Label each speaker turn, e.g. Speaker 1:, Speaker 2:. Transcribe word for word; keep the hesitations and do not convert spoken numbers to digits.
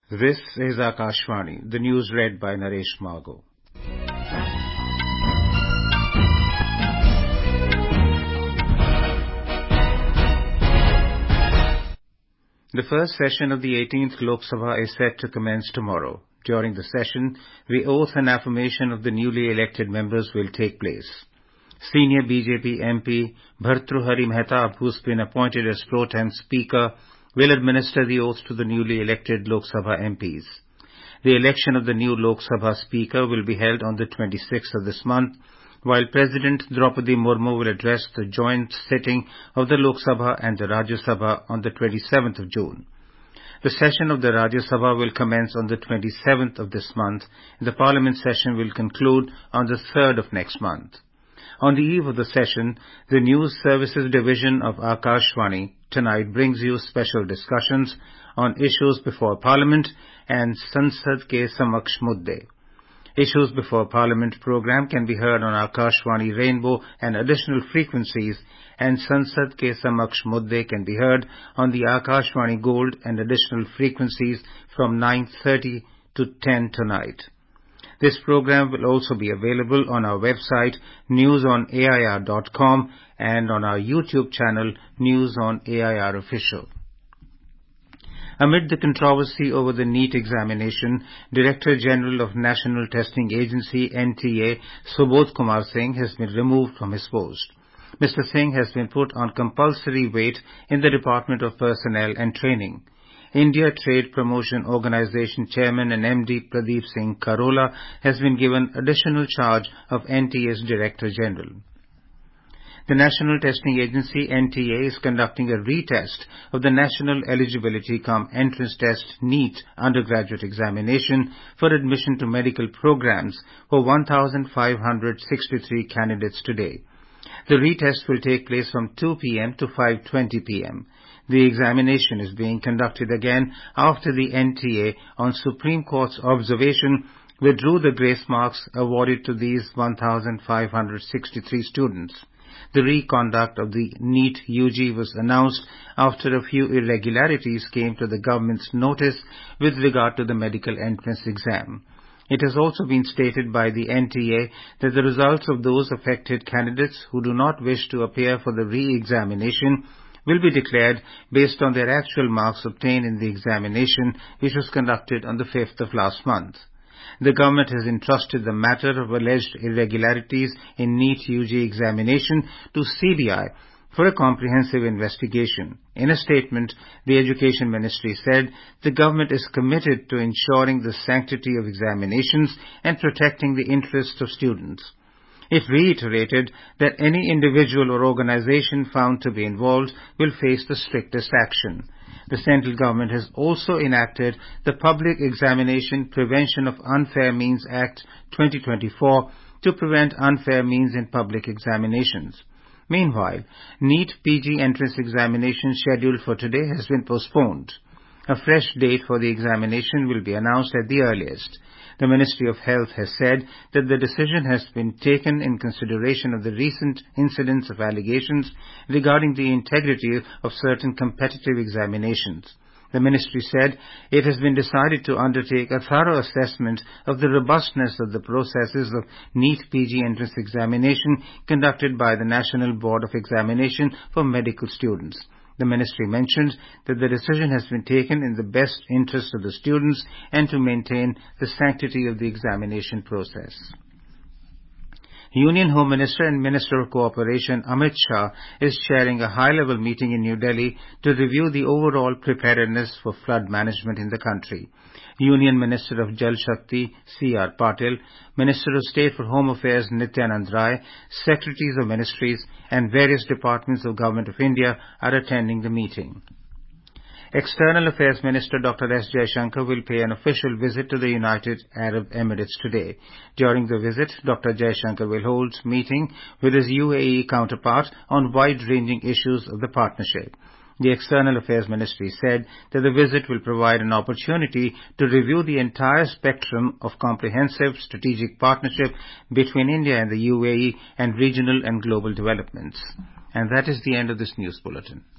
Speaker 1: This is Akashvani, the news read by Naresh Margo. The first session of the eighteenth Lok Sabha is set to commence tomorrow. During the session, the oath and affirmation of the newly elected members will take place. Senior B J P M P Bhartruhari Mehtab, who's been appointed as pro tem speaker, will administer the oath to the newly elected Lok Sabha M Ps. The election of the new Lok Sabha speaker will be held on the twenty-sixth of this month, while President Draupadi Murmu will address the joint sitting of the Lok Sabha and the Rajya Sabha on the twenty-seventh of June. The session of the Rajya Sabha will commence on the twenty-seventh of this month, and the Parliament session will conclude on the third of next month. On the eve of the session, the News Services Division of Akashvani tonight brings you special discussions on issues before Parliament and Sansad Ke Samaksh Mudde. Issues Before Parliament program can be heard on Akashvani Rainbow and additional frequencies, and Sansad Ke Samaksh Mudde can be heard on the Akashvani Gold and additional frequencies from nine thirty to ten tonight. This program will also be available on our website news on A I R dot com and on our YouTube channel News on A I R Official. Amid the controversy over the NEET examination, Director General of National Testing Agency N T A Subodh Kumar Singh has been removed from his post. Mister Singh has been put on compulsory wait in the Department of Personnel and Training. India Trade Promotion Organization Chairman and M D Pradeep Singh Karola has been given additional charge of N T A's Director General. The National Testing Agency N T A is conducting a retest of the National Eligibility Cum Entrance Test NEET undergraduate examination for admission to medical programs for one thousand five hundred sixty-three candidates today. The retest will take place from two p m to five twenty p m The examination is being conducted again after the N T A, on Supreme Court's observation, withdrew the grace marks awarded to these one thousand five hundred sixty-three students. The reconduct of the NEET U G was announced after a few irregularities came to the government's notice with regard to the medical entrance exam. It has also been stated by the N T A that the results of those affected candidates who do not wish to appear for the re-examination will be declared based on their actual marks obtained in the examination, which was conducted on the fifth of last month. The government has entrusted the matter of alleged irregularities in NEET U G examination to C B I for a comprehensive investigation. In a statement, the Education Ministry said the government is committed to ensuring the sanctity of examinations and protecting the interests of students. It reiterated that any individual or organization found to be involved will face the strictest action. The central government has also enacted the Public Examination Prevention of Unfair Means Act twenty twenty-four to prevent unfair means in public examinations. Meanwhile, NEET P G entrance examination scheduled for today has been postponed. A fresh date for the examination will be announced at the earliest. The Ministry of Health has said that the decision has been taken in consideration of the recent incidents of allegations regarding the integrity of certain competitive examinations. The Ministry said it has been decided to undertake a thorough assessment of the robustness of the processes of NEET P G entrance examination conducted by the National Board of Examination for medical students. The Ministry mentioned that the decision has been taken in the best interest of the students and to maintain the sanctity of the examination process. Union Home Minister and Minister of Cooperation Amit Shah is chairing a high-level meeting in New Delhi to review the overall preparedness for flood management in the country. Union Minister of Jal Shakti C R Patil, Minister of State for Home Affairs Nityanand Rai, Secretaries of Ministries and various departments of Government of India are attending the meeting. External Affairs Minister Doctor S Jaishankar will pay an official visit to the United Arab Emirates today. During the visit, Doctor Jaishankar will hold a meeting with his U A E counterpart on wide-ranging issues of the partnership. The External Affairs Ministry said that the visit will provide an opportunity to review the entire spectrum of comprehensive strategic partnership between India and the U A E and regional and global developments. And that is the end of this news bulletin.